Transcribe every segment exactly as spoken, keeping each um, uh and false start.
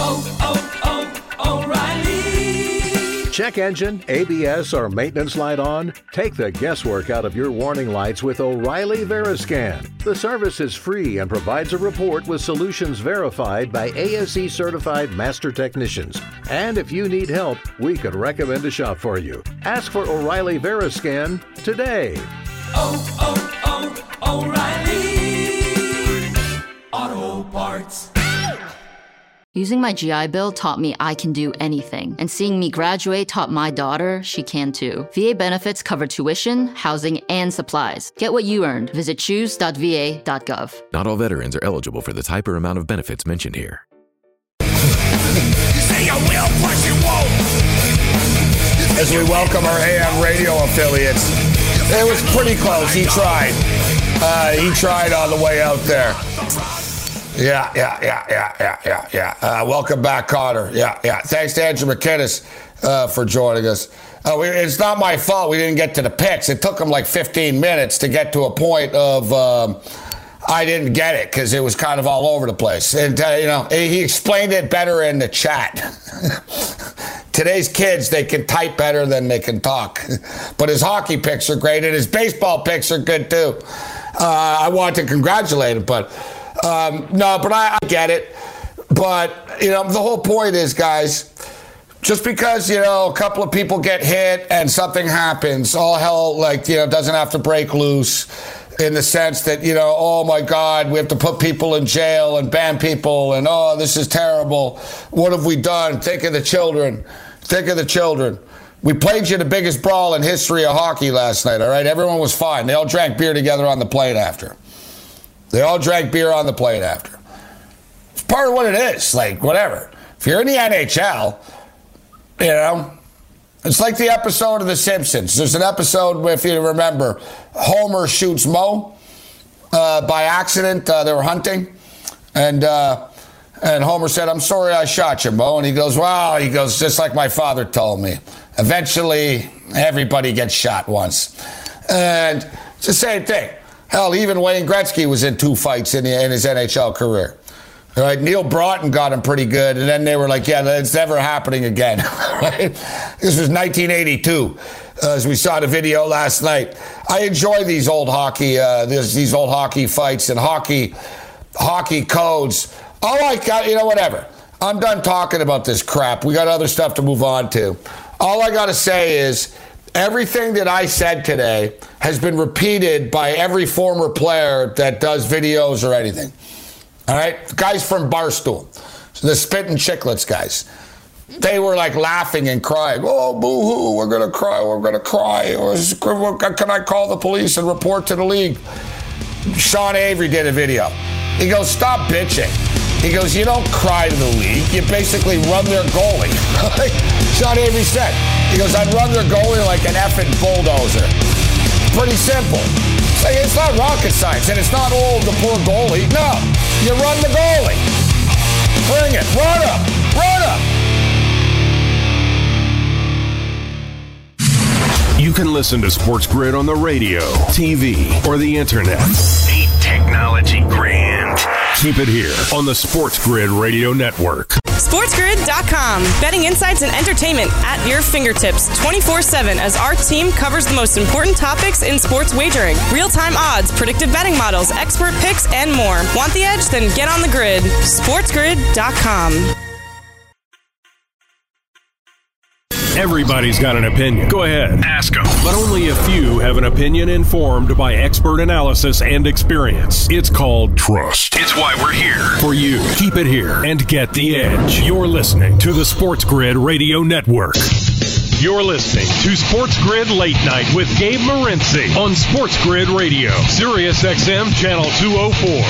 oh, oh, O'Reilly. Check engine, A B S, or maintenance light on? Take the guesswork out of your warning lights with O'Reilly Veriscan. The service is free and provides a report with solutions verified by A S E certified master technicians. And if you need help, we could recommend a shop for you. Ask for O'Reilly Veriscan today. Oh, oh, oh, O'Reilly Auto Parts. Using my G I Bill taught me I can do anything, and seeing me graduate taught my daughter she can too. V A benefits cover tuition, housing, and supplies. Get what you earned. Visit choose dot v a dot gov. Not all veterans are eligible for the type or amount of benefits mentioned here. You say you will, plus you won't. As we welcome our A M radio affiliates, it was pretty close. He tried. Uh, he tried on the way out there. Yeah, yeah, yeah, yeah, yeah, yeah, yeah. Uh, welcome back, Connor. Yeah, yeah. Thanks to Andrew McKinnis uh, for joining us. Uh, we, it's not my fault we didn't get to the picks. It took him like fifteen minutes to get to a point of um, I didn't get it because it was kind of all over the place. And, uh, you know, he explained it better in the chat. Today's kids, they can type better than they can talk. But his hockey picks are great, and his baseball picks are good, too. Uh, I want to congratulate him, but... Um, no, but I, I get it. But, you know, the whole point is, guys, just because, you know, a couple of people get hit and something happens, all hell, like, you know, doesn't have to break loose in the sense that, you know, oh, my God, we have to put people in jail and ban people and, oh, this is terrible. What have we done? Think of the children. Think of the children. We played you the biggest brawl in history of hockey last night, all right? Everyone was fine. They all drank beer together on the plane after. They all drank beer on the plane after. It's part of what it is. Like, whatever. If you're in the N H L, you know, it's like the episode of The Simpsons. There's an episode, if you remember, Homer shoots Moe uh, by accident. Uh, they were hunting. And uh, and Homer said, I'm sorry I shot you, Moe. And he goes, well, he goes, just like my father told me. Eventually, everybody gets shot once. And it's the same thing. Hell, even Wayne Gretzky was in two fights in, the, in his N H L career. All right, Neil Broughton got him pretty good, and then they were like, yeah, it's never happening again. Right? This was nineteen eighty-two, uh, as we saw the video last night. I enjoy these old hockey, uh, this, these old hockey fights and hockey, hockey codes. All I got, you know, whatever. I'm done talking about this crap. We got other stuff to move on to. All I got to say is, everything that I said today has been repeated by every former player that does videos or anything. All right? Guys from Barstool, the Spittin' Chicklets guys, they were like laughing and crying. Oh, boo-hoo, we're going to cry, we're going to cry. Or can I call the police and report to the league? Sean Avery did a video. He goes, stop bitching. He goes, you don't cry to the league. You basically run their goalie. Sean Avery said. He goes, I'd run their goalie like an effing bulldozer. Pretty simple. It's not rocket science, and it's not, oh, the poor goalie. No, you run the goalie. Bring it. Run up. Run up. You can listen to Sports Grid on the radio, T V, or the internet. Ain't technology grand? Keep it here on the Sports Grid Radio Network. sports grid dot com. Betting insights and entertainment at your fingertips twenty-four seven as our team covers the most important topics in sports wagering. Real-time odds, predictive betting models, expert picks, and more. Want the edge? Then get on the grid. sports grid dot com. Everybody's got an opinion. Go ahead, ask them. But only a few have an opinion informed by expert analysis and experience. It's called Trust. It's why we're here. For you. Keep it here and get the edge. You're listening to the Sports Grid Radio Network. You're listening to Sports Grid Late Night with Gabe Morency on Sports Grid Radio, Sirius X M Channel two oh four.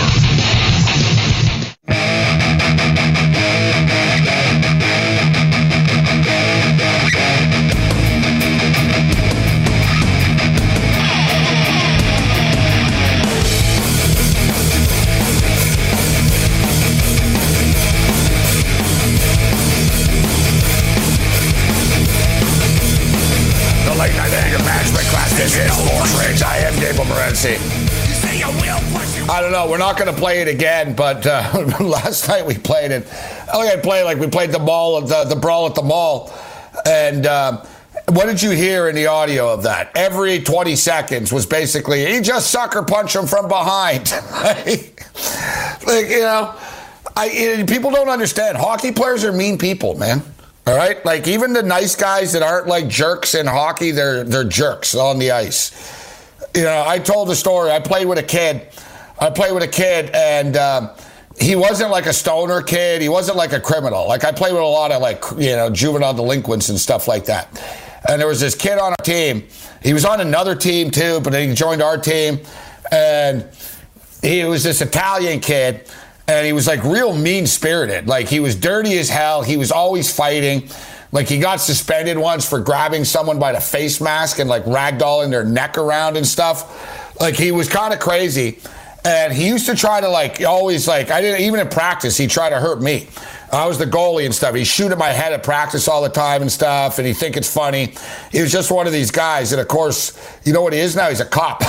Late Night Anger Management Class. This is Sports Rage. I am Gabe Morency. I don't know. We're not going to play it again, but uh, last night we played it. I think I played like we played the mall, the, the brawl at the mall. And uh, what did you hear in the audio of that? Every twenty seconds was basically, he just sucker punched him from behind. like, you know, I, people don't understand. Hockey players are mean people, man. All right? Like, even the nice guys that aren't like jerks in hockey, they're they're jerks on the ice. You know, I told the story. I played with a kid. I played with a kid, and uh, he wasn't like a stoner kid. He wasn't like a criminal. Like, I played with a lot of, like, you know, juvenile delinquents and stuff like that. And there was this kid on our team. He was on another team, too, but then he joined our team. And he was this Italian kid. And he was, like, real mean-spirited. Like, he was dirty as hell. He was always fighting. Like, he got suspended once for grabbing someone by the face mask and, like, ragdolling their neck around and stuff. Like, he was kind of crazy. And he used to try to, like, always, like, I didn't, even in practice, he'd try to hurt me. I was the goalie and stuff. He'd shoot at my head at practice all the time and stuff, and he'd think it's funny. He was just one of these guys. And, of course, you know what he is now? He's a cop.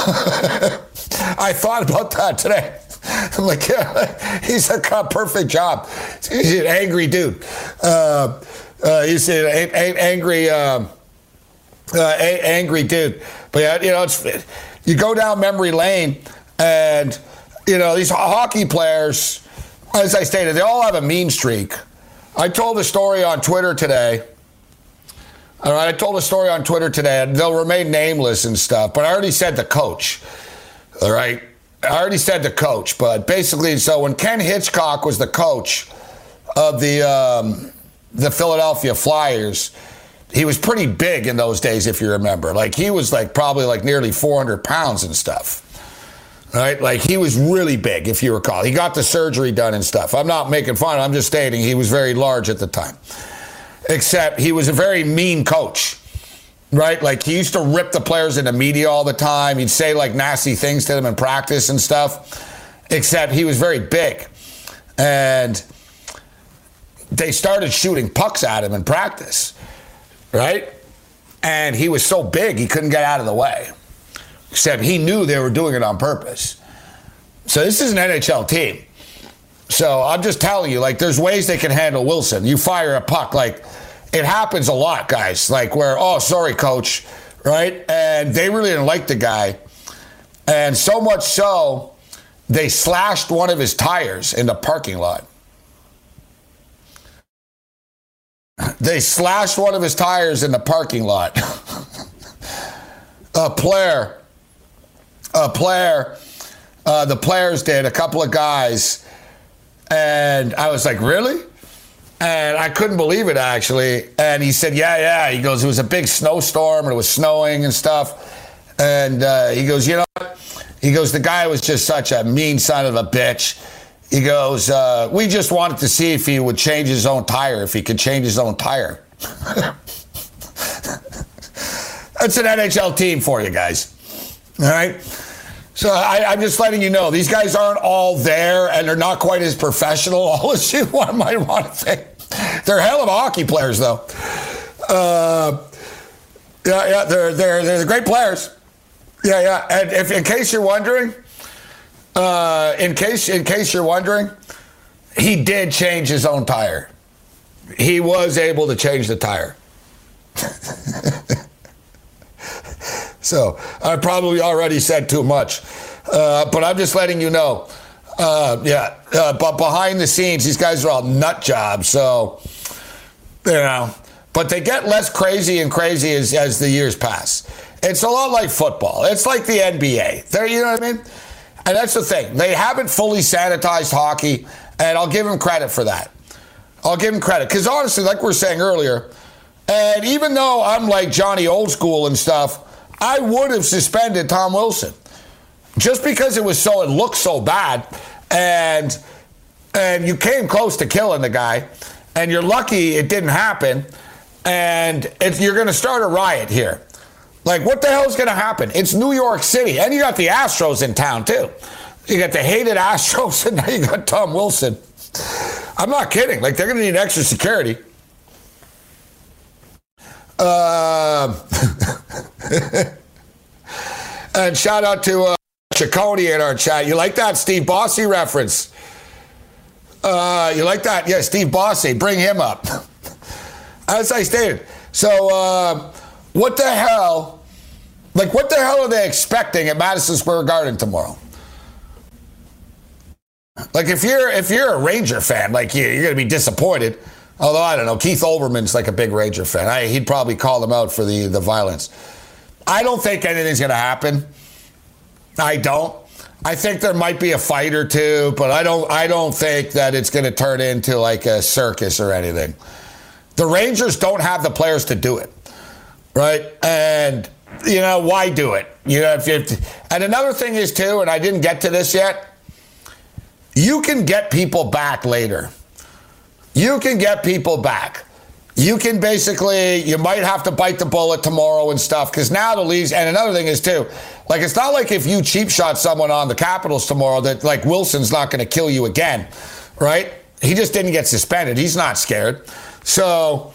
I thought about that today. I'm like, yeah, he's a cop. Perfect job. He's an angry dude. Uh, uh, he's an a- a- angry, uh, uh, a- angry dude. But, yeah, you know, it's, you go down memory lane, and, you know, these hockey players, as I stated, they all have a mean streak. I told a story on Twitter today. All right, I told a story on Twitter today, and they'll remain nameless and stuff, but I already said the coach. All right? I already said the coach, but basically, so when Ken Hitchcock was the coach of the um, the Philadelphia Flyers, he was pretty big in those days, if you remember. Like, he was like probably like nearly four hundred pounds and stuff. Right? Like, he was really big, if you recall. He got the surgery done and stuff. I'm not making fun. I'm just stating he was very large at the time. Except he was a very mean coach. Right? Like, he used to rip the players in the media all the time. He'd say, like, nasty things to them in practice and stuff. Except he was very big. And they started shooting pucks at him in practice. Right? And he was so big, he couldn't get out of the way. Except he knew they were doing it on purpose. So this is an N H L team. So I'm just telling you, like, there's ways they can handle Wilson. You fire a puck, like, it happens a lot, guys, like where, oh, sorry, coach, right? And they really didn't like the guy. And so much so, they slashed one of his tires in the parking lot. They slashed one of his tires in the parking lot. a player, a player, uh, the players did, a couple of guys. And I was like, really? And I couldn't believe it, actually. And he said, yeah, yeah. He goes, it was a big snowstorm, and it was snowing and stuff. And uh, he goes, you know what? He goes, the guy was just such a mean son of a bitch. He goes, uh, we just wanted to see if he would change his own tire, if he could change his own tire. That's an N H L team for you guys. All right? So I, I'm just letting you know, these guys aren't all there, and they're not quite as professional all as you might want to think. They're hell of hockey players, though. Uh, yeah, yeah, they're they're they're great players. Yeah, yeah. And if in case you're wondering, uh, in case in case you're wondering, he did change his own tire. He was able to change the tire. So I probably already said too much, uh, but I'm just letting you know. Uh, yeah, uh, but behind the scenes, these guys are all nut jobs. So, you know, but they get less crazy and crazy as, as the years pass. It's a lot like football. It's like the N B A. There, you know what I mean? And that's the thing. They haven't fully sanitized hockey, and I'll give them credit for that. I'll give them credit. Because honestly, like we were saying earlier, and even though I'm like Johnny old school and stuff, I would have suspended Tom Wilson. Just because it was so, it looked so bad, and and you came close to killing the guy, and you're lucky it didn't happen, and it's, you're going to start a riot here. Like, what the hell is going to happen? It's New York City, and you got the Astros in town, too. You got the hated Astros, and now you got Tom Wilson. I'm not kidding. Like, they're going to need extra security. Uh, and shout out to uh, Ciccone in our chat. You like that Steve Bossy reference? Uh, you like that? Yeah, Steve Bossé, bring him up. As I stated. So, uh, what the hell, like, what the hell are they expecting at Madison Square Garden tomorrow? Like, if you're if you're a Ranger fan, like, you, you're going to be disappointed. Although, I don't know, Keith Olbermann's like a big Ranger fan. I, he'd probably call them out for the, the violence. I don't think anything's going to happen. I don't. I think there might be a fight or two, but I don't I don't think that it's going to turn into like a circus or anything. The Rangers don't have the players to do it, right? And, you know, why do it? You know, if you and another thing is, too, and I didn't get to this yet, you can get people back later. You can get people back. You can basically, you might have to bite the bullet tomorrow and stuff, because now the league's, and another thing is, too, like, it's not like if you cheap shot someone on the Capitals tomorrow that, like, Wilson's not going to kill you again, right? He just didn't get suspended. He's not scared. So,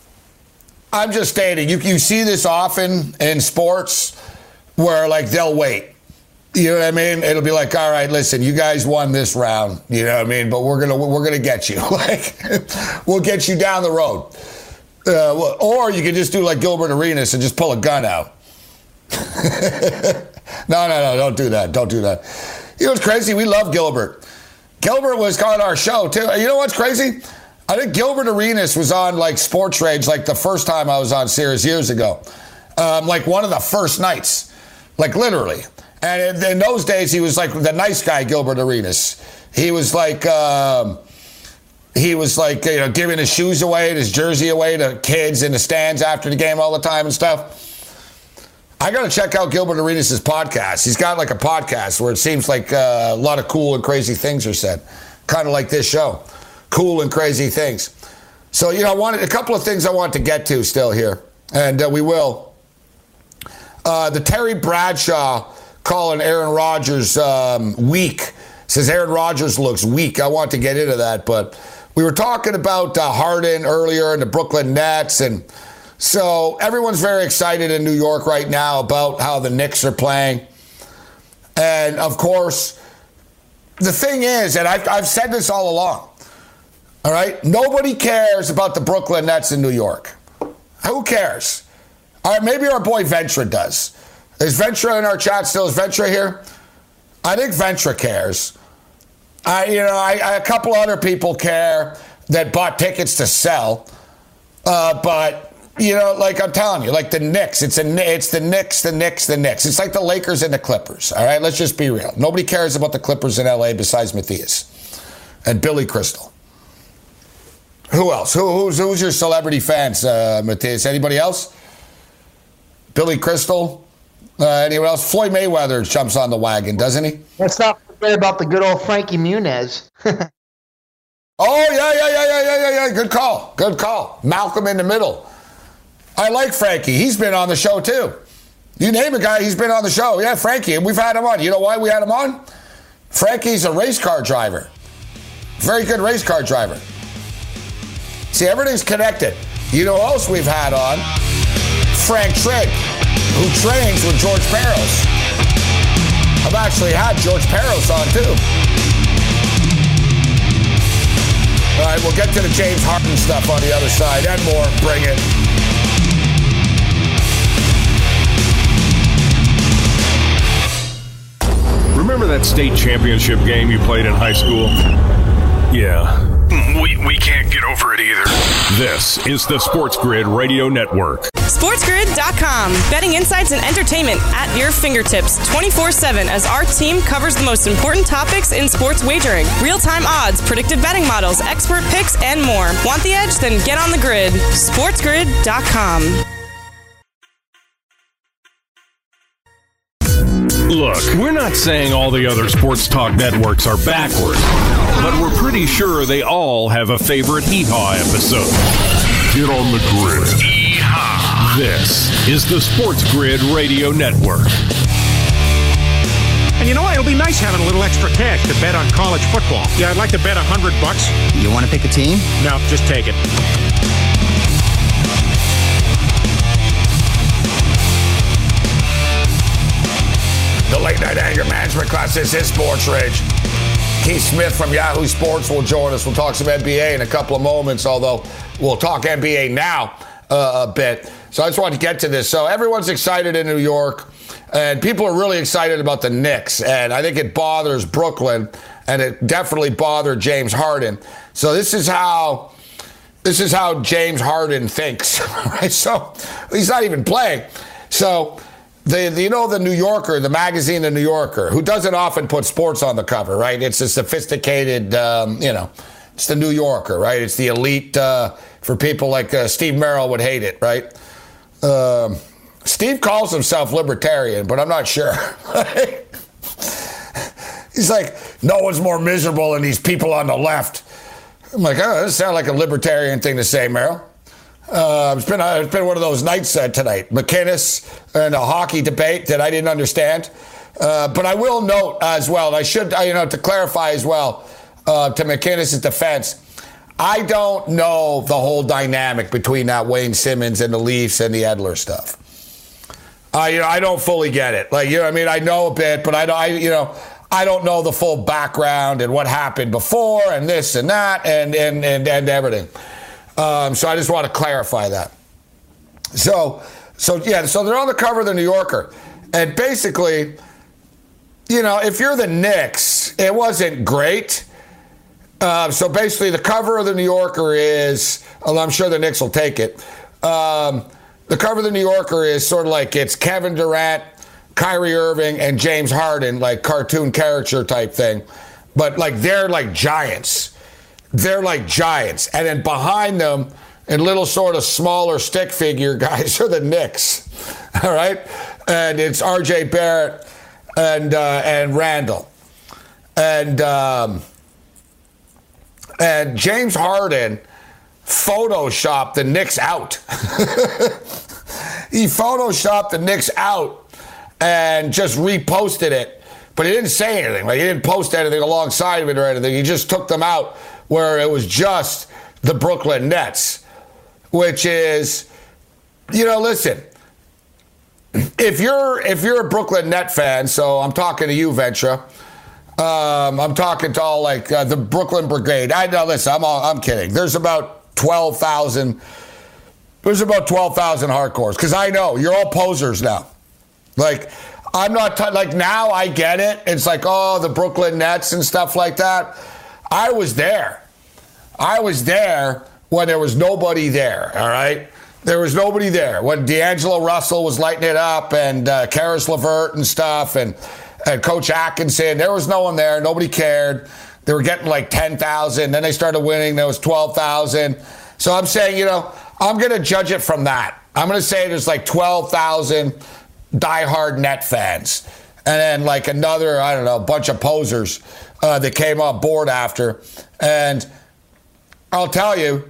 I'm just stating, you, you see this often in sports where, like, they'll wait. You know what I mean? It'll be like, all right, listen, you guys won this round. You know what I mean? But we're gonna we're gonna get you. Like, we'll get you down the road. Uh, or you can just do like Gilbert Arenas and just pull a gun out. no, no, no, don't do that. Don't do that. You know what's crazy? We love Gilbert. Gilbert was on our show too. You know what's crazy? I think Gilbert Arenas was on like Sports Rage like the first time I was on Sirius years ago. Um, like one of the first nights. Like literally. And in, in those days, he was like the nice guy, Gilbert Arenas. He was like, um, he was like, you know, giving his shoes away and his jersey away to kids in the stands after the game all the time and stuff. I got to check out Gilbert Arenas' podcast. He's got like a podcast where it seems like uh, a lot of cool and crazy things are said. Kind of like this show. Cool and crazy things. So, you know, I wanted a couple of things I want to get to still here. And uh, we will. Uh, the Terry Bradshaw calling Aaron Rodgers um, weak. Says Aaron Rodgers looks weak. I want to get into that, but we were talking about uh, Harden earlier and the Brooklyn Nets, and so everyone's very excited in New York right now about how the Knicks are playing. And, of course, the thing is, and I've, I've said this all along, all right, nobody cares about the Brooklyn Nets in New York. Who cares? All right, maybe our boy Ventra does. Is Ventra in our chat still? Is Ventra here? I think Ventra cares. I, you know, I, I, a couple other people care that bought tickets to sell. Uh, but, you know, like I'm telling you, like the Knicks, it's a, it's the Knicks, the Knicks, the Knicks. It's like the Lakers and the Clippers, all right? Let's just be real. Nobody cares about the Clippers in L A besides Matthias and Billy Crystal. Who else? Who, who's, who's your celebrity fans, uh, Matthias? Anybody else? Billy Crystal? Uh, anyone else? Floyd Mayweather jumps on the wagon, doesn't he? Let's not forget about the good old Frankie Muniz. oh, yeah, yeah, yeah, yeah, yeah, yeah, yeah. Good call. Good call. Malcolm in the middle. I like Frankie. He's been on the show, too. You name a guy, he's been on the show. Yeah, Frankie. And we've had him on. You know why we had him on? Frankie's a race car driver. Very good race car driver. See, everything's connected. You know who else we've had on? Frank Trigg, who trains with George Peros. I've actually had George Peros on, too. All right, we'll get to the James Harden stuff on the other side and more. Bring it. Remember that state championship game you played in high school? Yeah. We, we can't get over it either. This is the Sports Grid Radio Network. sports grid dot com. Betting insights and entertainment at your fingertips twenty-four seven as our team covers the most important topics in sports wagering. Real-time odds, predictive betting models, expert picks, and more. Want the edge? Then get on the grid. sports grid dot com. Look, we're not saying all the other sports talk networks are backward, but we're pretty sure they all have a favorite Hee-Haw episode. Get on the grid. Hee-Haw. This is the Sports Grid Radio Network. And you know what? It'll be nice having a little extra cash to bet on college football. Yeah, I'd like to bet a hundred bucks. You want to pick a team? No, just take it. The late night anger management class. This is Sports Rage. Keith Smith from Yahoo Sports will join us. We'll talk some N B A in a couple of moments, although we'll talk N B A now uh, a bit. So I just wanted to get to this. So everyone's excited in New York, and people are really excited about the Knicks, and I think it bothers Brooklyn, and it definitely bothered James Harden. So this is how this is how James Harden thinks, right? So he's not even playing. So the, the you know the New Yorker, the magazine The New Yorker, who doesn't often put sports on the cover, right? It's a sophisticated, um, you know, it's the New Yorker, right? It's the elite uh, for people like uh, Steve Merrill would hate it, right? Um, Steve calls himself libertarian, but I'm not sure. He's like, no one's more miserable than these people on the left. I'm like, oh, this sounds like a libertarian thing to say, Merrill. Uh, it's been uh, it's been one of those nights uh, tonight. McInnes and a hockey debate that I didn't understand. Uh, but I will note as well, and I should, uh, you know, to clarify as well, uh, to McInnes' defense, I don't know the whole dynamic between that Wayne Simmons and the Leafs and the Edler stuff. I, you know, I don't fully get it. Like, you know what I mean? I know a bit, but I don't, I, you know, I don't know the full background and what happened before and this and that and and and, and everything. Um, so I just want to clarify that. So, so yeah, so they're on the cover of the New Yorker. And basically, you know, if you're the Knicks, it wasn't great. Uh, so basically the cover of the New Yorker is, well, I'm sure the Knicks will take it. Um, the cover of the New Yorker is sort of like it's Kevin Durant, Kyrie Irving, and James Harden, like cartoon caricature type thing. But like they're like giants. They're like giants. And then behind them, and little sort of smaller stick figure guys are the Knicks. All right? And it's R J Barrett and uh, and Randall. And um, and James Harden photoshopped the Knicks out. He photoshopped the Knicks out and just reposted it. But he didn't say anything. Like, he didn't post anything alongside of it or anything. He just took them out where it was just the Brooklyn Nets, which is, you know, listen, if you're if you're a Brooklyn Net fan, so I'm talking to you, Ventura. Um, I'm talking to all like uh, the Brooklyn Brigade. I know, listen, I'm all, I'm kidding. There's about twelve thousand. There's about twelve thousand hardcores because I know you're all posers now. Like, I'm not, t- like, now I get it. It's like, oh, the Brooklyn Nets and stuff like that. I was there. I was there when there was nobody there, all right? There was nobody there. When D'Angelo Russell was lighting it up and uh, Karis LeVert and stuff and, and Coach Atkinson, there was no one there. Nobody cared. They were getting like ten thousand. Then they started winning. There was twelve thousand. So I'm saying, you know, I'm going to judge it from that. I'm going to say there's like twelve thousand diehard Net fans, and then like another, I don't know, bunch of posers uh, that came on board after. And I'll tell you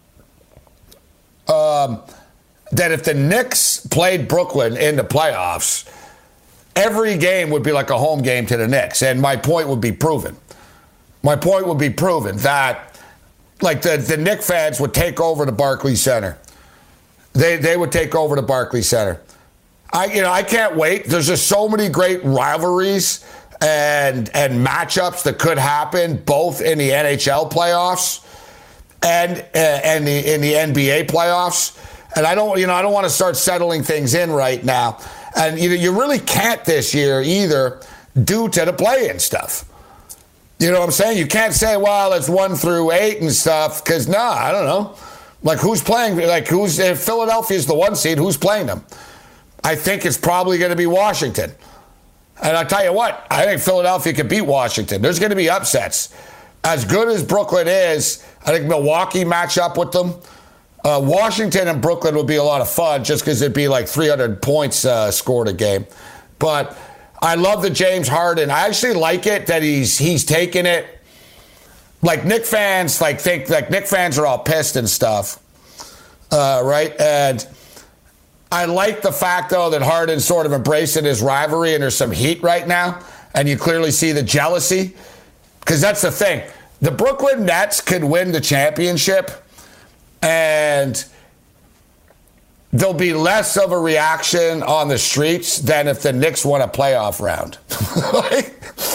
um, that if the Knicks played Brooklyn in the playoffs, every game would be like a home game to the Knicks, and my point would be proven. My point would be proven that like the, the Knicks fans would take over the Barclays Center. They they would take over the Barclays Center. I, you know, I can't wait. There's just so many great rivalries and and matchups that could happen, both in the N H L playoffs and uh, and the in the N B A playoffs. And I don't, you know, I don't want to start settling things in right now. And you know, you really can't this year either, due to the play-in stuff. You know what I'm saying? You can't say, well, it's one through eight and stuff, because nah, I don't know. Like who's playing? Like who's? If Philadelphia's the one seed, who's playing them? I think it's probably going to be Washington. And I'll tell you what, I think Philadelphia could beat Washington. There's going to be upsets. As good as Brooklyn is, I think Milwaukee match up with them. Uh, Washington and Brooklyn would be a lot of fun just because it'd be like three hundred points uh, scored a game. But I love the James Harden. I actually like it that he's he's taking it. Like Knicks fans, like think like Knicks fans are all pissed and stuff, uh, right? And I like the fact, though, that Harden's sort of embracing his rivalry and there's some heat right now. And you clearly see the jealousy. Because that's the thing. The Brooklyn Nets could win the championship and there'll be less of a reaction on the streets than if the Knicks won a playoff round. like,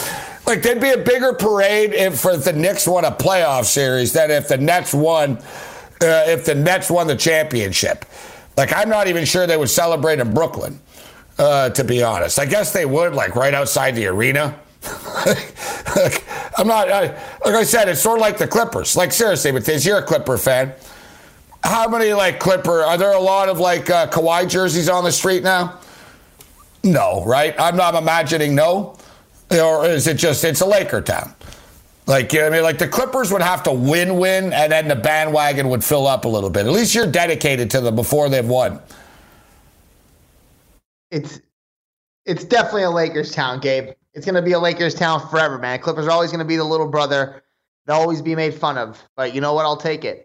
Like, there'd be a bigger parade if, if the Knicks won a playoff series than if the Nets won, uh, if the Nets won the championship. Like, I'm not even sure they would celebrate in Brooklyn, uh, to be honest. I guess they would, like, right outside the arena. like, I'm not, I, like I said, it's sort of like the Clippers. Like, seriously, Matthias, you're a Clipper fan. How many, like, Clipper, are there a lot of, like, uh, Kawhi jerseys on the street now? No, right? I'm not imagining no. Or is it just, it's a Laker town? Like, you know what I mean? Like, the Clippers would have to win-win, and then the bandwagon would fill up a little bit. At least you're dedicated to them before they've won. It's it's definitely a Lakers town, Gabe. It's going to be a Lakers town forever, man. Clippers are always going to be the little brother. They'll always be made fun of. But you know what? I'll take it.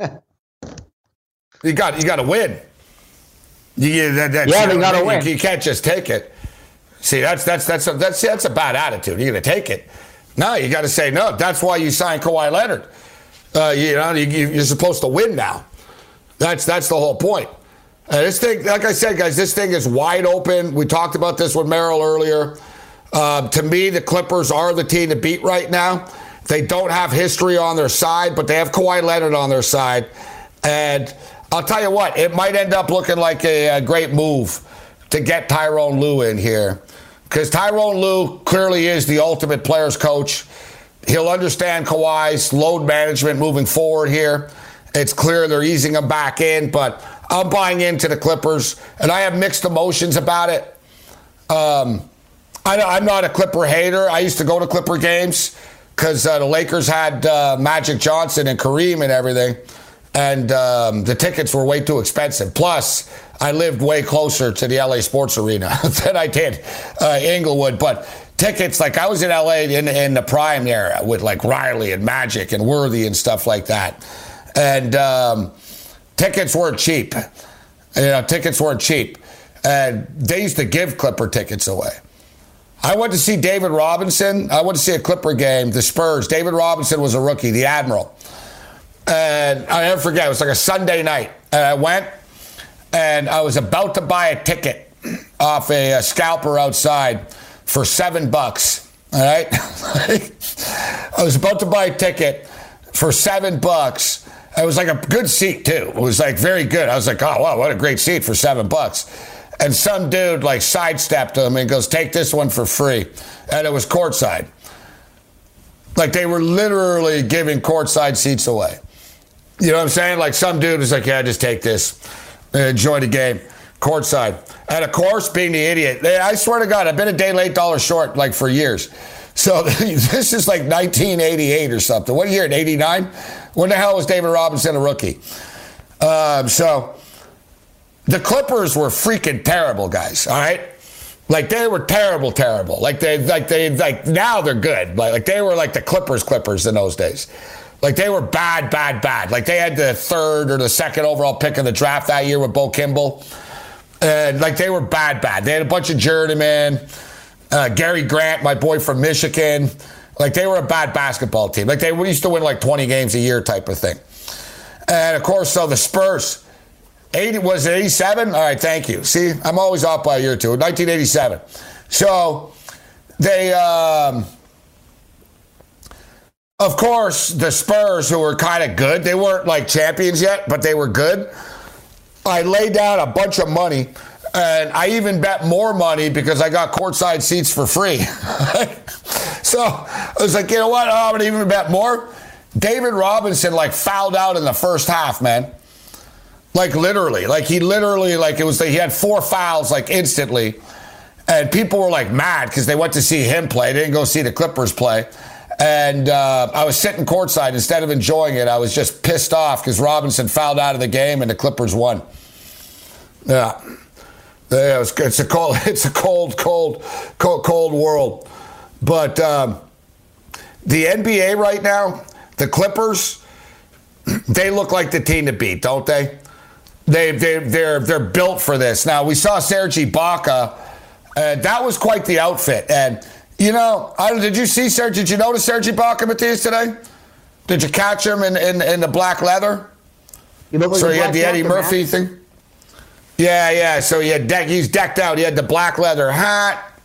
you got you got to win. You, that, that's, yeah, you they got to you, win. You can't just take it. See, that's that's that's a, that's that's a bad attitude. You're going to take it. No, you got to say no. That's why you signed Kawhi Leonard. Uh, you know, you, you're supposed to win now. That's that's the whole point. Uh, this thing, like I said, guys, this thing is wide open. We talked about this with Merrill earlier. Uh, to me, the Clippers are the team to beat right now. They don't have history on their side, but they have Kawhi Leonard on their side. And I'll tell you what, it might end up looking like a, a great move to get Tyronn Lue in here. Because Tyronn Lue clearly is the ultimate player's coach. He'll understand Kawhi's load management moving forward here. It's clear they're easing him back in, but I'm buying into the Clippers, and I have mixed emotions about it. Um, I, I'm not a Clipper hater. I used to go to Clipper games because uh, the Lakers had uh, Magic Johnson and Kareem and everything, and um, the tickets were way too expensive. Plus, I lived way closer to the L A Sports Arena than I did uh, Inglewood. But tickets, like I was in L A in, in the prime era with like Riley and Magic and Worthy and stuff like that. And um, tickets weren't cheap. You know, tickets weren't cheap. And they used to give Clipper tickets away. I went to see David Robinson. I went to see a Clipper game, the Spurs. David Robinson was a rookie, the Admiral. And I never forget, it was like a Sunday night. And I went. And I was about to buy a ticket off a, a scalper outside for seven bucks. All right. I was about to buy a ticket for seven bucks. It was like a good seat too. It was like very good. I was like, oh, wow, what a great seat for seven bucks. And some dude like sidestepped him and goes, take this one for free. And it was courtside. Like they were literally giving courtside seats away. You know what I'm saying? Like some dude was like, yeah, just take this. Enjoy the game, courtside. And of course, being the idiot, I swear to God, I've been a day late, dollar short, like for years. So this is like nineteen eighty-eight or something. What year? In eighty-nine? When the hell was David Robinson a rookie? Um, so the Clippers were freaking terrible, guys. All right, like they were terrible, terrible. Like they, like they, like now they're good. Like, like they were like the Clippers, Clippers in those days. Like, they were bad, bad, bad. Like, they had the third or the second overall pick in the draft that year with Bo Kimball. And, like, they were bad, bad. They had a bunch of journeymen. Uh, Gary Grant, my boy from Michigan. Like, they were a bad basketball team. Like, they used to win, like, twenty games a year type of thing. And, of course, so the Spurs. eighty was it eighty-seven? All right, thank you. See, I'm always off by a year or two. nineteen eighty-seven. So, they... Um, Of course, the Spurs, who were kind of good, they weren't like champions yet, but they were good. I laid down a bunch of money, and I even bet more money because I got courtside seats for free. So I was like, you know what? Oh, I'm going to even bet more. David Robinson, like, fouled out in the first half, man. Like, literally. Like, he literally, like, it was, he had four fouls, like, instantly. And people were, like, mad because they went to see him play. They didn't go see the Clippers play. And uh, I was sitting courtside. Instead of enjoying it, I was just pissed off because Robinson fouled out of the game and the Clippers won. Yeah, yeah, it was, it's a cold, it's a cold, cold, cold, cold world. But um, the N B A right now, the Clippers, they look like the team to beat, don't they? They, they, they're, they're built for this. Now we saw Serge Ibaka. Uh, that was quite the outfit, and. You know, I, did you see Serge? Did you notice Serge Ibaka, Matthias, today? Did you catch him in, in, in the black leather? You look like so he had the Eddie Panther, Murphy man. thing? Yeah, yeah. So he had deck, he's decked out. He had the black leather hat.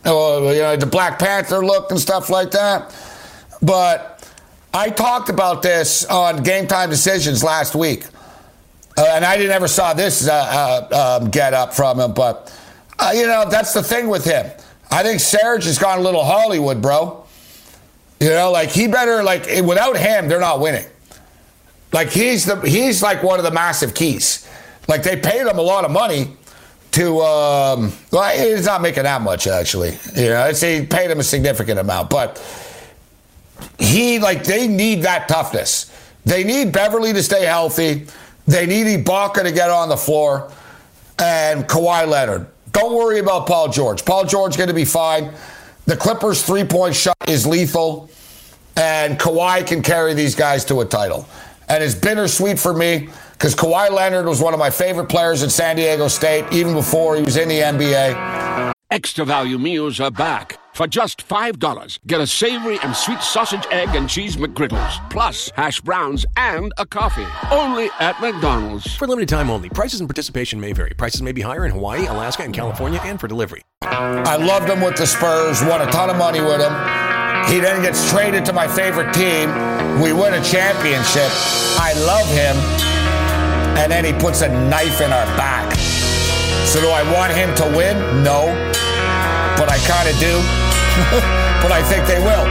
uh, you know, the Black Panther look and stuff like that. But I talked about this on Game Time Decisions last week. Uh, and I didn't ever saw this uh, uh, um, get up from him. But, uh, you know, that's the thing with him. I think Serge has gone a little Hollywood, bro. You know, like, he better, like, without him, they're not winning. Like, he's the he's like one of the massive keys. Like, they paid him a lot of money to, um, well, he's not making that much, actually. You know, it's, he paid him a significant amount. But he, like, they need that toughness. They need Beverly to stay healthy. They need Ibaka to get on the floor. And Kawhi Leonard. Don't worry about Paul George. Paul George is going to be fine. The Clippers' three-point shot is lethal. And Kawhi can carry these guys to a title. And it's bittersweet for me because Kawhi Leonard was one of my favorite players at San Diego State, even before he was in the N B A. Extra value meals are back. For just five dollars, get a savory and sweet sausage, egg, and cheese McGriddles, plus hash browns and a coffee. Only at McDonald's. For limited time only. Prices and participation may vary. Prices may be higher in Hawaii, Alaska, and California, and for delivery. I loved him with the Spurs, won a ton of money with him. He then gets traded to my favorite team. We win a championship. I love him. And then he puts a knife in our back. So do I want him to win? No. But I kind of do. But I think they will.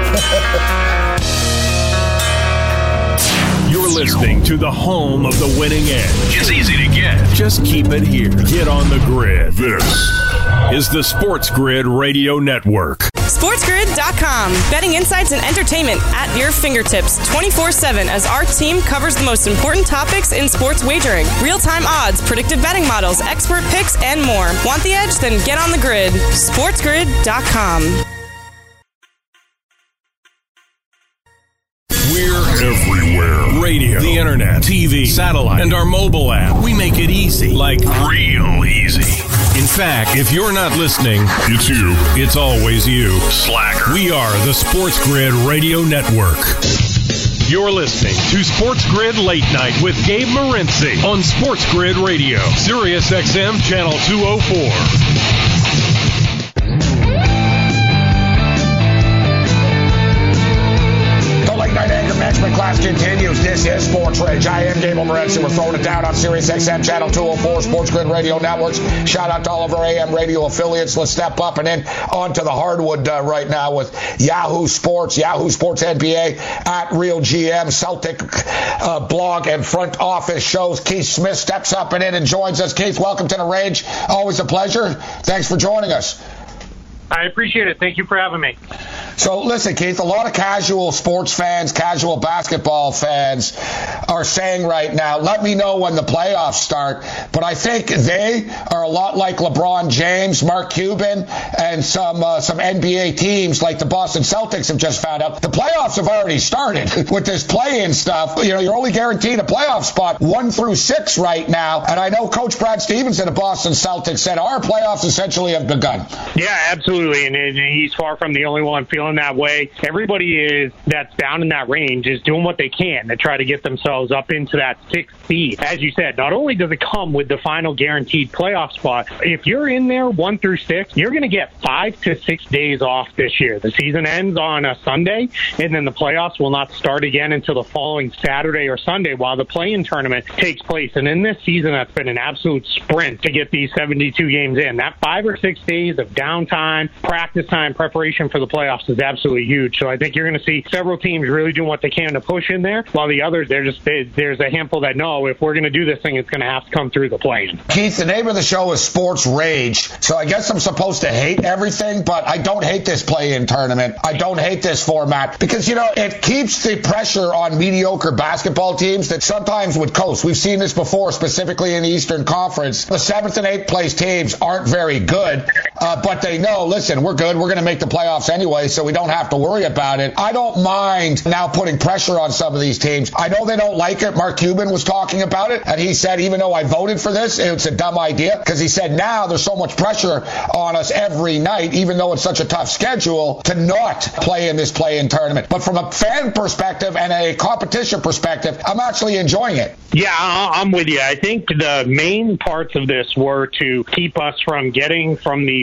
You're listening to the home of the winning edge. It's easy to get. Just keep it here. Get on the grid. This is the Sports Grid Radio Network. SportsGrid dot com. Betting insights and entertainment at your fingertips twenty-four seven as our team covers the most important topics in sports wagering. Real-time odds, predictive betting models, expert picks, and more. Want the edge? Then get on the grid. SportsGrid dot com. We're everywhere. Radio, the internet, T V, satellite, and our mobile app. We make it easy. Like real easy. In fact, if you're not listening, it's you. It's always you. Slacker. We are the Sports Grid Radio Network. You're listening to Sports Grid Late Night with Gabe Morency on Sports Grid Radio, Sirius X M Channel two oh four. Management class continues. This is Sports Rage. I am Gabe Morency. We're throwing it down on Sirius X M Channel two oh four, Sports Grid Radio Networks. Shout out to all of our A M radio affiliates. Let's step up and in onto the hardwood uh, right now with Yahoo Sports, Yahoo Sports N B A, at Real G M, Celtic uh, blog and front office shows. Keith Smith steps up and in and joins us. Keith, welcome to the Rage. Always a pleasure. Thanks for joining us. I appreciate it. Thank you for having me. So listen, Keith, a lot of casual sports fans, casual basketball fans are saying right now, let me know when the playoffs start. But I think they are a lot like LeBron James, Mark Cuban, and some uh, some N B A teams like the Boston Celtics have just found out. The playoffs have already started with this play-in stuff. You know, you're only guaranteed a playoff spot one through six right now. And I know Coach Brad Stevens of the Boston Celtics said our playoffs essentially have begun. Yeah, absolutely. And, and he's far from the only one feeling that way. Everybody is that's down in that range is doing what they can to try to get themselves up into that sixth seed. As you said, not only does it come with the final guaranteed playoff spot, if you're in there one through six, you're going to get five to six days off this year. The season ends on a Sunday, and then the playoffs will not start again until the following Saturday or Sunday while the play-in tournament takes place. And in this season, that's been an absolute sprint to get these seventy-two games in. That five or six days of downtime, practice time, preparation for the playoffs is absolutely huge. So I think you're going to see several teams really doing what they can to push in there, while the others, they're just they, there's a handful that know if we're going to do this thing, it's going to have to come through the play-in. Keith, the name of the show is Sports Rage, so I guess I'm supposed to hate everything, but I don't hate this play-in tournament. I don't hate this format because, you know, it keeps the pressure on mediocre basketball teams that sometimes would coast. We've seen this before, specifically in the Eastern Conference. The seventh and eighth place teams aren't very good, uh, but they know, listen, we're good. We're going to make the playoffs anyway, so we don't have to worry about it. I don't mind now putting pressure on some of these teams. I know they don't like it. Mark Cuban was talking about it, and he said, even though I voted for this, it's a dumb idea, because he said now there's so much pressure on us every night, even though it's such a tough schedule, to not play in this play-in tournament. But from a fan perspective and a competition perspective, I'm actually enjoying it. Yeah, I'm with you. I think the main parts of this were to keep us from getting from the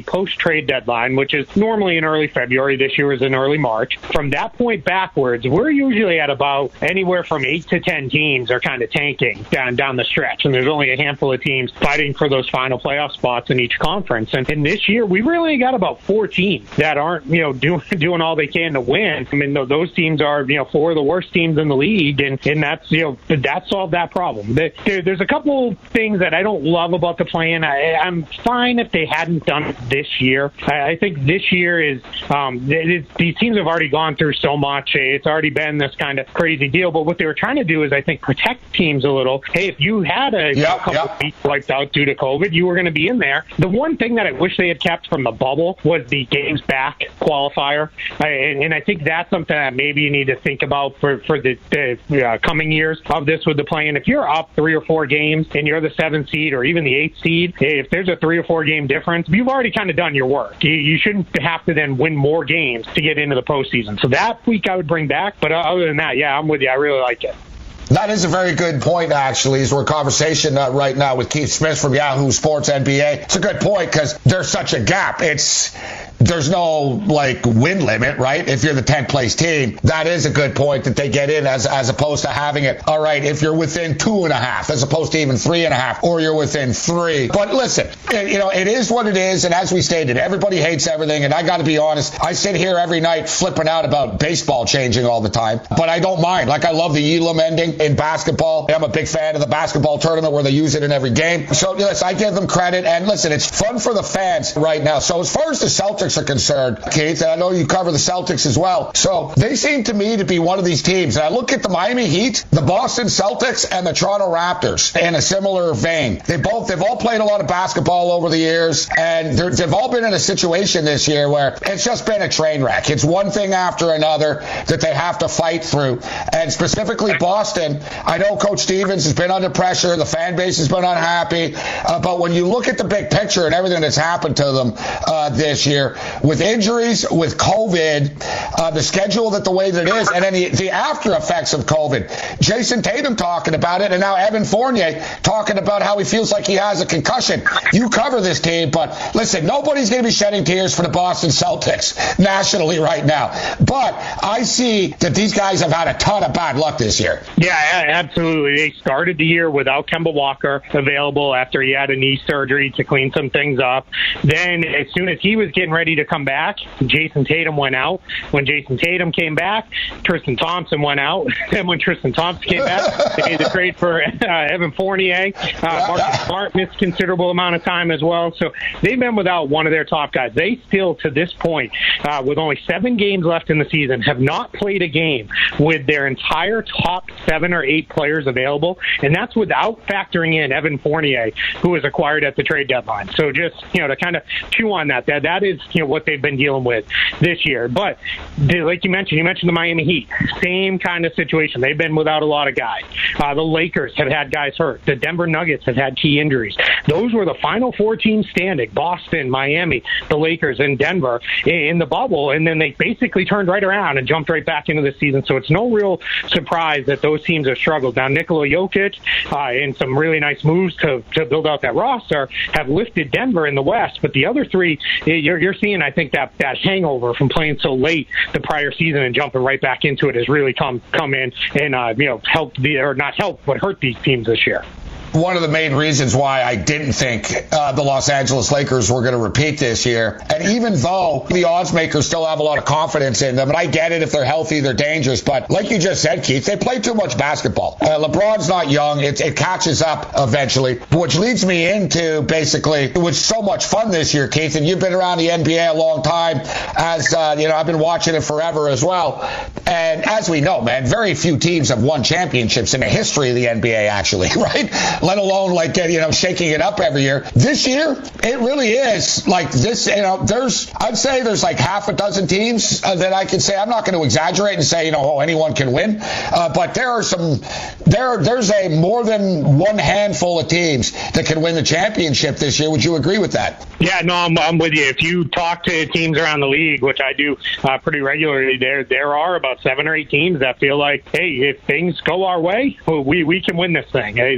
post-trade deadline, which is normally in early February. This year was in early March. From that point backwards, we're usually at about anywhere from eight to ten teams are kind of tanking down down the stretch, and there's only a handful of teams fighting for those final playoff spots in each conference. And, and this year, we really got about four teams that aren't, you know, doing doing all they can to win. I mean, those teams are, you know, four of the worst teams in the league, and, and that's, you know, that solved that problem. There, there's a couple things that I don't love about the plan. I, I'm fine if they hadn't done it this year. I, I think this year is, um, it, it, these teams have already gone through so much. It's already been this kind of crazy deal. But what they were trying to do is, I think, protect teams a little. Hey, if you had a yep, couple yep. of weeks wiped out due to COVID, you were going to be in there. The one thing that I wish they had kept from the bubble was the games back qualifier. I, and, and I think that's something that maybe you need to think about for, for the, the uh, coming years of this with the plan. If you're up three or four games and you're the seventh seed or even the eighth seed, if there's a three or four game difference, you've already kind of done your work. You, you shouldn't have to then win more games to get into the postseason. So that week I would bring back. But other than that, yeah, I'm with you. I really like it. That is a very good point, actually, as we're in conversation uh, right now with Keith Smith from Yahoo Sports N B A. It's a good point because there's such a gap. It's there's no, like, win limit, right? If you're the tenth place team, that is a good point that they get in as as opposed to having it, all right, if you're within two and a half as opposed to even three and a half, or you're within three. But listen, it, you know, it is what it is, and as we stated, everybody hates everything, and I got to be honest, I sit here every night flipping out about baseball changing all the time, but I don't mind. Like, I love the Elam ending in basketball. I'm a big fan of the basketball tournament where they use it in every game. So, yes, I give them credit, and listen, it's fun for the fans right now. So as far as the Celtics are concerned, Keith, and I know you cover the Celtics as well, so they seem to me to be one of these teams. And I look at the Miami Heat, the Boston Celtics, and the Toronto Raptors in a similar vein. They both, they've all played a lot of basketball over the years, and they've all been in a situation this year where it's just been a train wreck. It's one thing after another that they have to fight through. And specifically Boston, I know Coach Stevens has been under pressure, the fan base has been unhappy, uh, but when you look at the big picture and everything that's happened to them uh, this year, with injuries, with COVID, uh, the schedule that the way that it is, and then the, the after effects of COVID. Jason Tatum talking about it, and now Evan Fournier talking about how he feels like he has a concussion. You cover this team, but listen, nobody's going to be shedding tears for the Boston Celtics nationally right now. But I see that these guys have had a ton of bad luck this year. Yeah, absolutely. They started the year without Kemba Walker available after he had a knee surgery to clean some things up. Then as soon as he was getting ready to come back, Jason Tatum went out. When Jason Tatum came back, Tristan Thompson went out. And when Tristan Thompson came back, they made the trade for uh, Evan Fournier. Uh, Marcus Smart missed considerable amount of time as well. So they've been without one of their top guys. They still, to this point, uh, with only seven games left in the season, have not played a game with their entire top seven or eight players available. And that's without factoring in Evan Fournier, who was acquired at the trade deadline. So just, you know, to kind of chew on that, that, that is, you know, what they've been dealing with this year. But like you mentioned, you mentioned the Miami Heat, same kind of situation. They've been without a lot of guys. Uh, the Lakers have had guys hurt. The Denver Nuggets have had key injuries. Those were the final four teams standing: Boston, Miami, the Lakers, and Denver in the bubble. And then they basically turned right around and jumped right back into the season. So it's no real surprise that those teams have struggled. Now, Nikola Jokic, uh, in some really nice moves to, to build out that roster, have lifted Denver in the West. But the other three, you're, you're seeing, I think, that, that hangover from playing so late the prior season and jumping right back into it has really come come in and uh, you know helped the or not helped but hurt these teams this year. One of the main reasons why I didn't think uh, the Los Angeles Lakers were going to repeat this year, and even though the odds makers still have a lot of confidence in them, and I get it, if they're healthy, they're dangerous, but like you just said, Keith, they play too much basketball. Uh, LeBron's not young. It, it catches up eventually, which leads me into basically, it was so much fun this year, Keith, and you've been around the N B A a long time, as uh, you know, I've been watching it forever as well. And as we know, man, very few teams have won championships in the history of the N B A, actually, right? Let alone like you know shaking it up every year. This year, it really is like this. You know, there's I'd say there's like half a dozen teams uh, that I can say. I'm not going to exaggerate and say you know oh anyone can win, uh, but there are some there there's a more than one handful of teams that can win the championship this year. Would you agree with that? Yeah, no, I'm, I'm with you. If you talk to teams around the league, which I do uh, pretty regularly, there there are about seven or eight teams that feel like, hey, if things go our way, we we can win this thing. Hey, they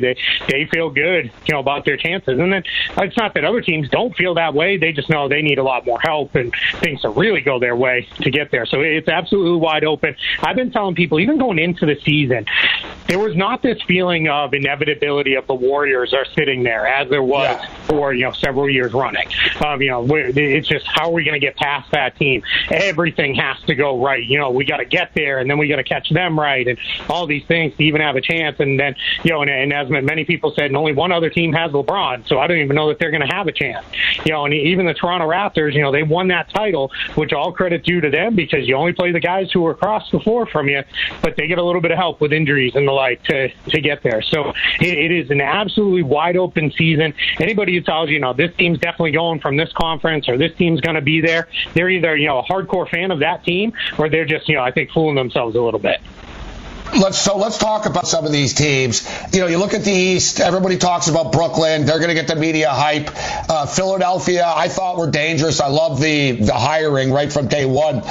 they feel good, you know, about their chances. And then it's not that other teams don't feel that way. They just know they need a lot more help and things to really go their way to get there. So it's absolutely wide open. I've been telling people, even going into the season, there was not this feeling of inevitability of the Warriors are sitting there as there was yeah. for, you know, several years running. Um, you know, it's just how are we going to get past that team? Everything has to go right. You know, we got to get there, and then we got to catch them right, and all these things to even have a chance. And then, you know, and, and as many people said, only one other team has LeBron, so I don't even know that they're going to have a chance. You know, and even the Toronto Raptors, you know, they won that title, which all credit due to them because you only play the guys who are across the floor from you, but they get a little bit of help with injuries and the like to, to get there. So it, it is an absolutely wide open season. Anybody who tells you, you know, this team's definitely going from this conference or this team's going to be there, they're either, you know, a hardcore fan of that team or they're just, you know, I think fooling themselves a little bit. Let's so let's talk about some of these teams. You know, you look at the East. Everybody talks about Brooklyn. They're going to get the media hype. Uh, Philadelphia, I thought were dangerous. I love the the hiring right from day one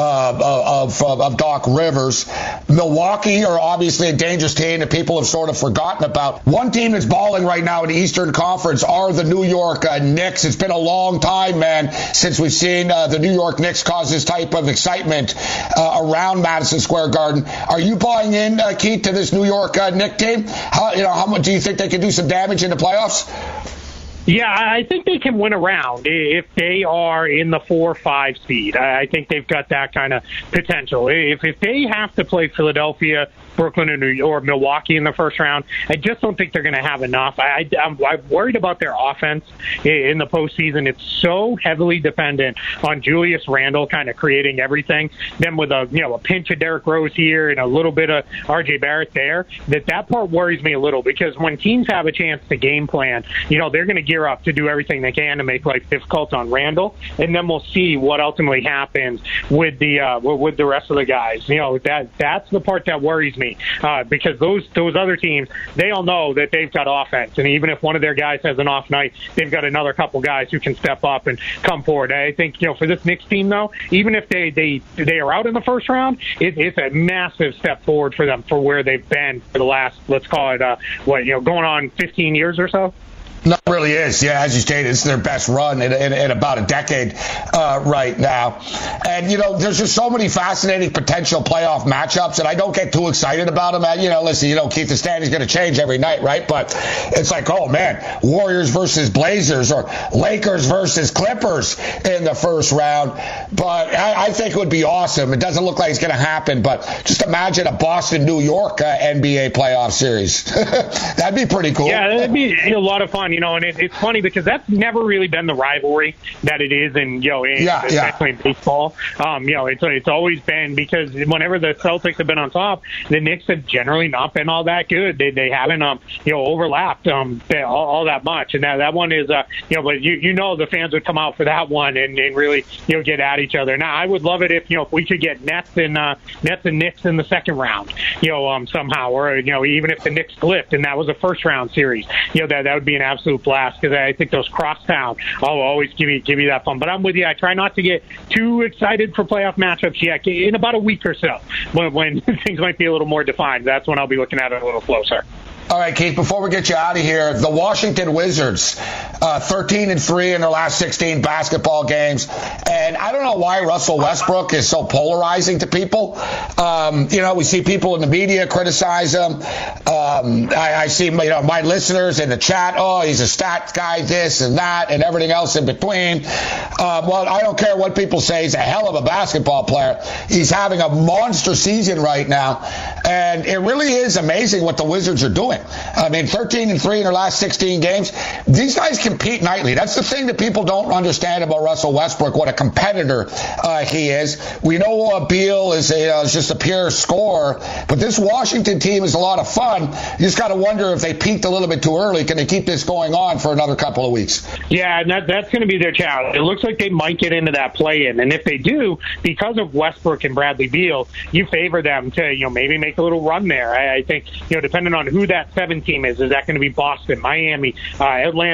uh, of, of of Doc Rivers. Milwaukee are obviously a dangerous team that people have sort of forgotten about. One team that's balling right now in the Eastern Conference are the New York uh, Knicks. It's been a long time, man, since we've seen uh, the New York Knicks cause this type of excitement uh, around Madison Square Garden. Are you buying in, uh, Keith, to this New York uh, Knicks team? How, you know, how much do you think they can do some damage in the playoffs? Yeah, I think they can win a round if they are in the four or five seed. I think they've got that kind of potential. If if they have to play Philadelphia, Brooklyn, or, New York, or Milwaukee in the first round, I just don't think they're going to have enough. I, I'm, I'm worried about their offense in the postseason. It's so heavily dependent on Julius Randle kind of creating everything. Then with a you know a pinch of Derrick Rose here and a little bit of R J Barrett there, that that part worries me a little because when teams have a chance to game plan, you know they're going to gear up to do everything they can to make life difficult on Randle, and then we'll see what ultimately happens with the uh, with the rest of the guys. You know that that's the part that worries me. Uh, because those those other teams, they all know that they've got offense, and even if one of their guys has an off night, they've got another couple guys who can step up and come forward. I think you know for this Knicks team though, even if they they, they are out in the first round, it, it's a massive step forward for them for where they've been for the last let's call it uh, what you know going on fifteen years or so. No, it really is. Yeah, as you stated, it's their best run in, in, in about a decade uh, right now. And, you know, there's just so many fascinating potential playoff matchups, and I don't get too excited about them. And, you know, listen, you know, Keith, the standing's going to change every night, right? But it's like, oh, man, Warriors versus Blazers or Lakers versus Clippers in the first round. But I, I think it would be awesome. It doesn't look like it's going to happen, but just imagine a Boston-New York uh, N B A playoff series. That'd be pretty cool. Yeah, that'd be a lot of fun. You know, and it, it's funny because that's never really been the rivalry that it is in, you know, in, yeah, especially yeah. in baseball. Um, you know, it's it's always been because whenever the Celtics have been on top, the Knicks have generally not been all that good. They they haven't um you know overlapped um all, all that much, and that that one is uh you know, but you you know the fans would come out for that one and, and really you know get at each other. Now I would love it if you know if we could get Nets and uh, Nets and Knicks in the second round, you know um somehow, or you know even if the Knicks flipped and that was a first round series, you know that that would be an absolute blast because I think those crosstown will always give you give you that fun. But I'm with you. I try not to get too excited for playoff matchups yet. In about a week or so, when, when things might be a little more defined, that's when I'll be looking at it a little closer. All right, Keith, before we get you out of here, the Washington Wizards, uh, thirteen and three in their last sixteen basketball games. And I don't know why Russell Westbrook is so polarizing to people. Um, you know, we see people in the media criticize him. Um, I, I see, you know, my listeners in the chat, oh, he's a stats guy, this and that, and everything else in between. Uh, well, I don't care what people say. He's a hell of a basketball player. He's having a monster season right now. And it really is amazing what the Wizards are doing. I mean, thirteen and three in their last sixteen games. These guys compete nightly. That's the thing that people don't understand about Russell Westbrook, what a competitor uh, he is. We know uh, Beal is, a, uh, is just a pure scorer, but this Washington team is a lot of fun. You just got to wonder if they peaked a little bit too early. Can they keep this going on for another couple of weeks? Yeah, and that, that's going to be their challenge. It looks like they might get into that play-in, and if they do, because of Westbrook and Bradley Beal, you favor them to, you know, maybe make a little run there. I, I think, you know, depending on who that seven team is, is that going to be Boston, Miami, uh, Atlanta, or New York?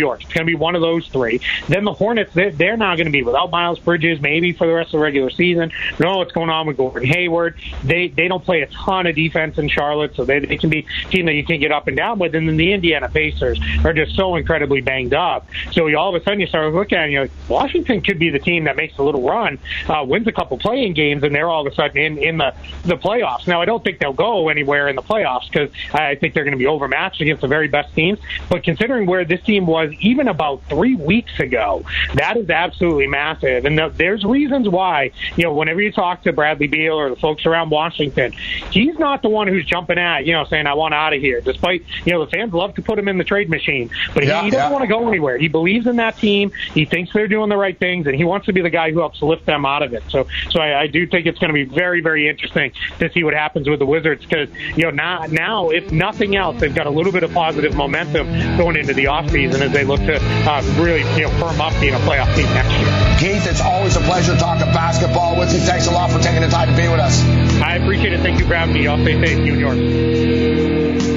York. It's going to be one of those three. Then the Hornets, they're, they're now going to be without Miles Bridges, maybe for the rest of the regular season. You know what's going on with Gordon Hayward. They they don't play a ton of defense in Charlotte, so they, they can be a team that you can get up and down with. And then the Indiana Pacers are just so incredibly banged up. So you, all of a sudden you start looking at it and you're like, Washington could be the team that makes a little run, uh, wins a couple playing games, and they're all of a sudden in, in the, the playoffs. Now, I don't think they'll go anywhere in the playoffs because I think they're going to be overmatched against the very best teams. But considering where this team was even about three weeks ago, that is absolutely massive. And the, there's reasons why, you know, whenever you talk to Bradley Beal or the folks around Washington, he's not the one who's jumping at, you know, saying, I want out of here. Despite, you know, the fans love to put him in the trade machine. But he, yeah, he doesn't yeah. want to go anywhere. He believes in that team. He thinks they're doing the right things, and he wants to be the guy who helps lift them out of it. So so I, I do think it's going to be very, very interesting to see what happens with the Wizards because, you know, now, now, if nothing else, they've got a little bit of positive momentum going into the offseason as they look to uh, really, you know, firm up being a playoff team next year. Keith, it's always a pleasure talking basketball with you. Thanks a lot for taking the time to be with us. I appreciate it. Thank you for having me. Y'all stay safe. You and yours.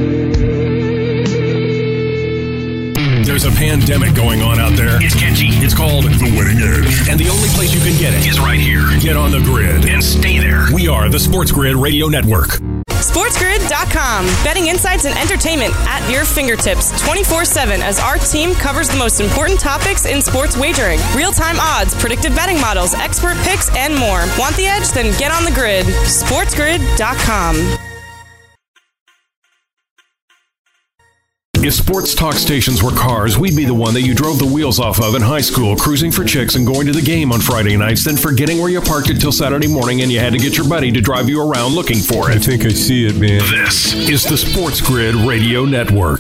There's a pandemic going on out there. It's catchy. It's called The Winning Edge. And the only place you can get it is right here. Get on the grid and stay there. We are the Sports Grid Radio Network. sports grid dot com. Betting insights and entertainment at your fingertips twenty-four seven as our team covers the most important topics in sports wagering. Real-time odds, predictive betting models, expert picks, and more. Want the edge? Then get on the grid. sports grid dot com. If sports talk stations were cars, we'd be the one that you drove the wheels off of in high school, cruising for chicks and going to the game on Friday nights, then forgetting where you parked it till Saturday morning and you had to get your buddy to drive you around looking for it. I think I see it, man. This is the Sports Grid Radio Network.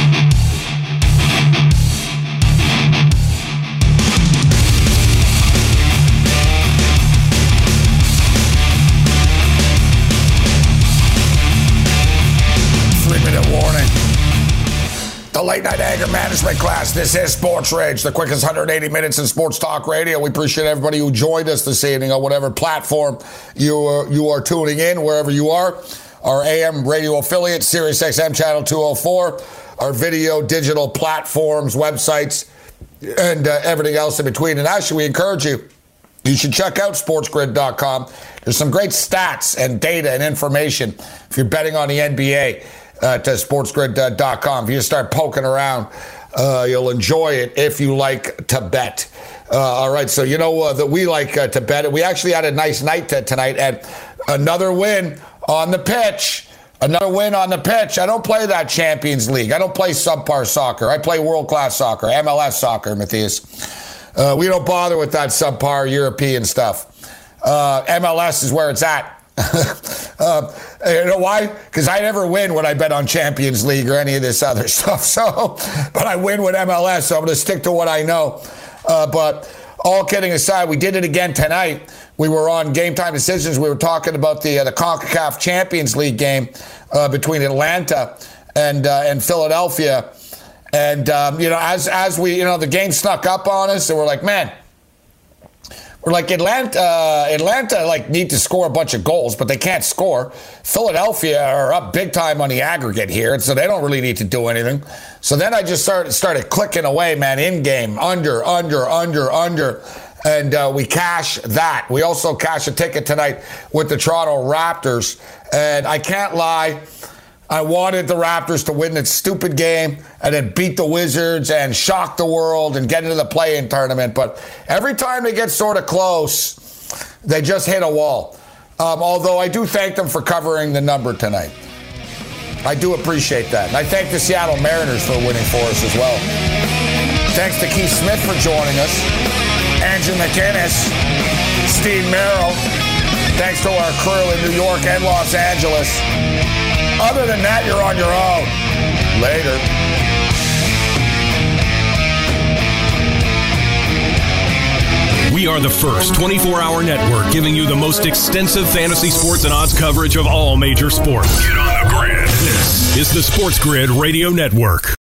Three-minute warning. The late night anger management class. This is Sports Rage, the quickest one hundred eighty minutes in sports talk radio. We appreciate everybody who joined us this evening on whatever platform you are, you are tuning in, wherever you are. Our A M radio affiliate, Sirius X M channel two oh four, our video digital platforms, websites, and uh, everything else in between. And actually, we encourage you, you should check out sports grid dot com. There's some great stats and data and information if you're betting on the N B A. Uh, to sports grid dot com. If you start poking around, uh, you'll enjoy it if you like to bet. Uh, all right, so you know uh, that we like uh, to bet. We actually had a nice night t- tonight, and another win on the pitch. Another win on the pitch. I don't play that Champions League. I don't play subpar soccer. I play world-class soccer, M L S soccer, Matthias. Uh, we don't bother with that subpar European stuff. Uh, M L S is where it's at. uh, you know why? Because I never win when I bet on Champions League or any of this other stuff. So, but I win with M L S, so I'm going to stick to what I know. Uh, but all kidding aside, we did it again tonight. We were on Game Time Decisions. We were talking about the uh, the CONCACAF Champions League game uh, between Atlanta and uh, and Philadelphia. And um, you know, as as we you know, the game snuck up on us, and we're like, man. We're like Atlanta, uh, Atlanta like need to score a bunch of goals, but they can't score. Philadelphia are up big time on the aggregate here, so they don't really need to do anything. So then I just started started clicking away, man, in game, under, under, under, under, and uh, we cash that. We also cash a ticket tonight with the Toronto Raptors, and I can't lie. I wanted the Raptors to win that stupid game and then beat the Wizards and shock the world and get into the play-in tournament. But every time they get sort of close, they just hit a wall. Um, although I do thank them for covering the number tonight. I do appreciate that. And I thank the Seattle Mariners for winning for us as well. Thanks to Keith Smith for joining us. Andrew McInnes, Steve Merrill. Thanks to our crew in New York and Los Angeles. Other than that, you're on your own. Later. We are the first twenty-four hour network giving you the most extensive fantasy sports and odds coverage of all major sports. Get on the grid. This is the Sports Grid Radio Network.